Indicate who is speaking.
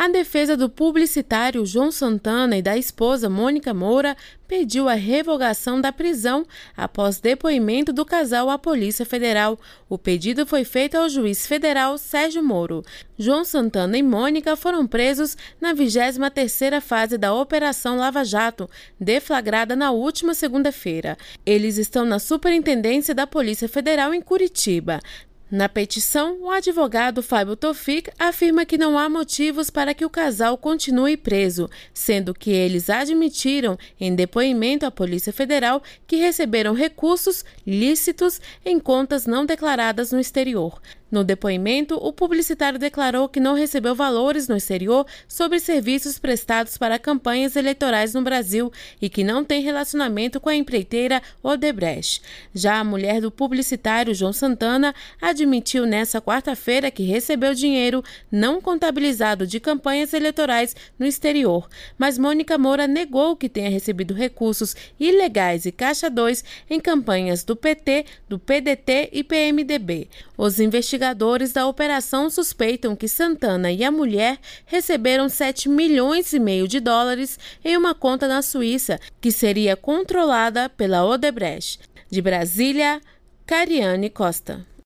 Speaker 1: A defesa do publicitário João Santana e da esposa Mônica Moura pediu a revogação da prisão após depoimento do casal à Polícia Federal. O pedido foi feito ao juiz federal Sérgio Moro. João Santana e Mônica foram presos na 23ª fase da Operação Lava Jato, deflagrada na última segunda-feira. Eles estão na Superintendência da Polícia Federal em Curitiba. Na petição, o advogado Fábio Tofik afirma que não há motivos para que o casal continue preso, sendo que eles admitiram em depoimento à Polícia Federal que receberam recursos lícitos em contas não declaradas no exterior. No depoimento, o publicitário declarou que não recebeu valores no exterior sobre serviços prestados para campanhas eleitorais no Brasil e que não tem relacionamento com a empreiteira Odebrecht. Já a mulher do publicitário João Santana admitiu nesta quarta-feira que recebeu dinheiro não contabilizado de campanhas eleitorais no exterior, mas Mônica Moura negou que tenha recebido recursos ilegais e Caixa 2 em campanhas do PT, do PDT e PMDB. Os investigadores da operação suspeitam que Santana e a mulher receberam 7,5 milhões de dólares em uma conta na Suíça, que seria controlada pela Odebrecht. De Brasília, Cariane Costa.